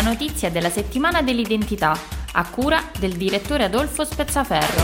la notizia della settimana dell'identità, a cura del direttore Adolfo Spezzaferro.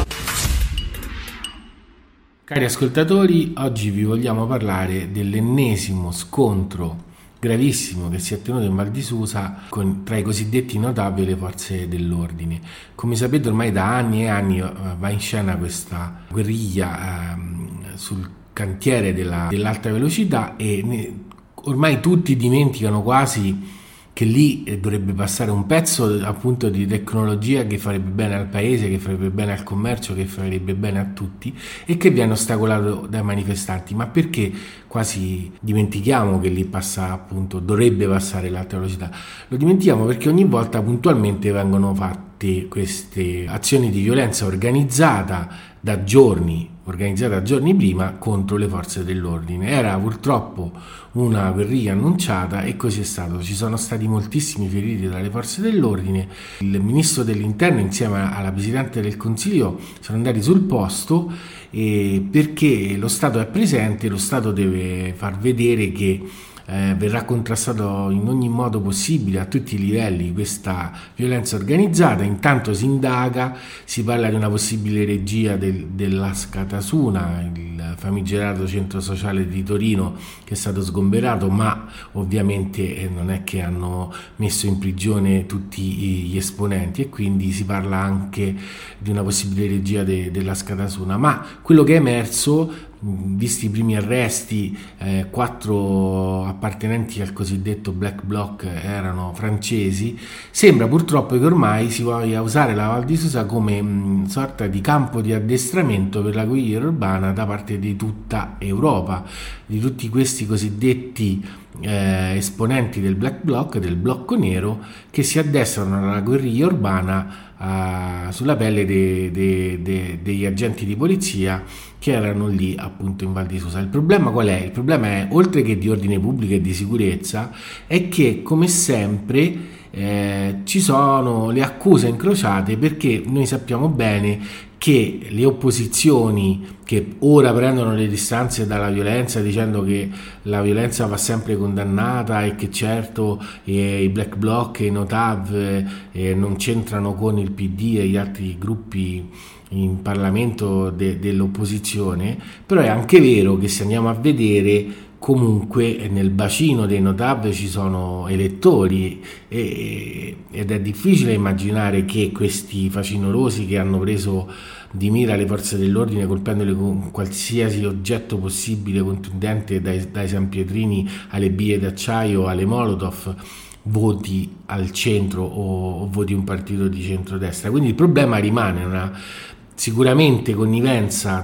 Cari ascoltatori, oggi vi vogliamo parlare dell'ennesimo scontro gravissimo che si è tenuto in Val di Susa tra i cosiddetti notabili e le forze dell'ordine. Come sapete, ormai da anni e anni va in scena questa guerriglia sul cantiere dell'alta velocità e ormai tutti dimenticano quasi che lì dovrebbe passare un pezzo appunto di tecnologia che farebbe bene al paese, che farebbe bene al commercio, che farebbe bene a tutti e che viene ostacolato dai manifestanti. Ma perché quasi dimentichiamo che lì passa, appunto, dovrebbe passare l'alta velocità? Lo dimentichiamo perché ogni volta puntualmente vengono fatte queste azioni di violenza organizzata giorni prima contro le forze dell'ordine. Era purtroppo una guerriglia annunciata e così è stato. Ci sono stati moltissimi feriti dalle forze dell'ordine. Il ministro dell'interno insieme alla presidente del Consiglio sono andati sul posto perché lo Stato è presente, lo Stato deve far vedere che verrà contrastato in ogni modo possibile a tutti i livelli questa violenza organizzata. Intanto si indaga, si parla di una possibile regia della Scatasuna, il famigerato centro sociale di Torino che è stato sgomberato, ma ovviamente non è che hanno messo in prigione tutti gli esponenti e quindi si parla anche di una possibile regia della Scatasuna. Ma quello che è emerso, visti i primi arresti, 4 appartenenti al cosiddetto Black Bloc erano francesi, sembra purtroppo che ormai si voglia usare la Val di Susa come sorta di campo di addestramento per la guerriglia urbana da parte di tutta Europa, di tutti questi cosiddetti esponenti del Black Bloc, del blocco nero, che si addestrano alla guerriglia urbana sulla pelle degli agenti di polizia che erano lì appunto in Val di Susa. Il problema qual è? Il problema è, oltre che di ordine pubblico e di sicurezza, è che come sempre ci sono le accuse incrociate, perché noi sappiamo bene che le opposizioni che ora prendono le distanze dalla violenza dicendo che la violenza va sempre condannata e che certo i Black Bloc e i Notav non c'entrano con il PD e gli altri gruppi in Parlamento dell'opposizione, però è anche vero che se andiamo a vedere comunque nel bacino dei Notav ci sono elettori ed è difficile immaginare che questi facinorosi che hanno preso di mira le forze dell'ordine colpendole con qualsiasi oggetto possibile contundente, dai sanpietrini alle bie d'acciaio alle molotov, voti al centro o voti un partito di centrodestra. Quindi il problema rimane una sicuramente connivenza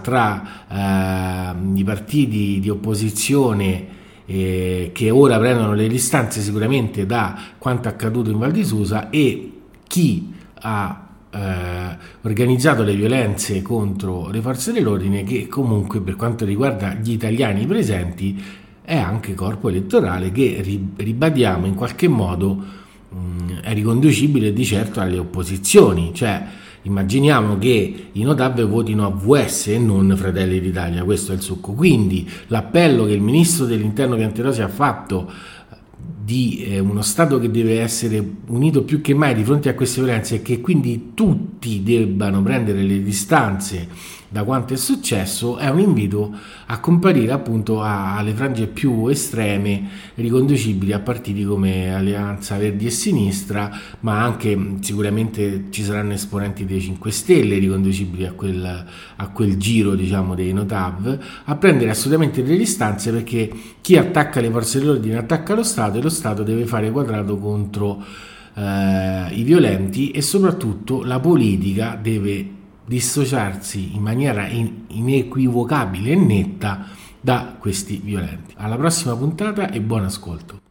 tra i partiti di opposizione che ora prendono le distanze sicuramente da quanto accaduto in Val di Susa e chi ha organizzato le violenze contro le forze dell'ordine, che comunque per quanto riguarda gli italiani presenti è anche corpo elettorale che, ribadiamo, in qualche modo è riconducibile di certo alle opposizioni. Cioè, immaginiamo che i Notav votino a VS e non Fratelli d'Italia, questo è il succo. Quindi l'appello che il ministro dell'interno Piantedosi ha fatto di uno Stato che deve essere unito più che mai di fronte a queste violenze e che quindi tutti debbano prendere le distanze da quanto è successo, è un invito a comparire appunto alle frange più estreme riconducibili a partiti come Alleanza Verdi e Sinistra, ma anche sicuramente ci saranno esponenti dei 5 Stelle riconducibili a quel giro, diciamo, dei Notav, a prendere assolutamente delle distanze, perché chi attacca le forze dell'ordine attacca lo Stato e lo Stato deve fare quadrato contro i violenti, e soprattutto la politica deve dissociarsi in maniera inequivocabile e netta da questi violenti. Alla prossima puntata e buon ascolto.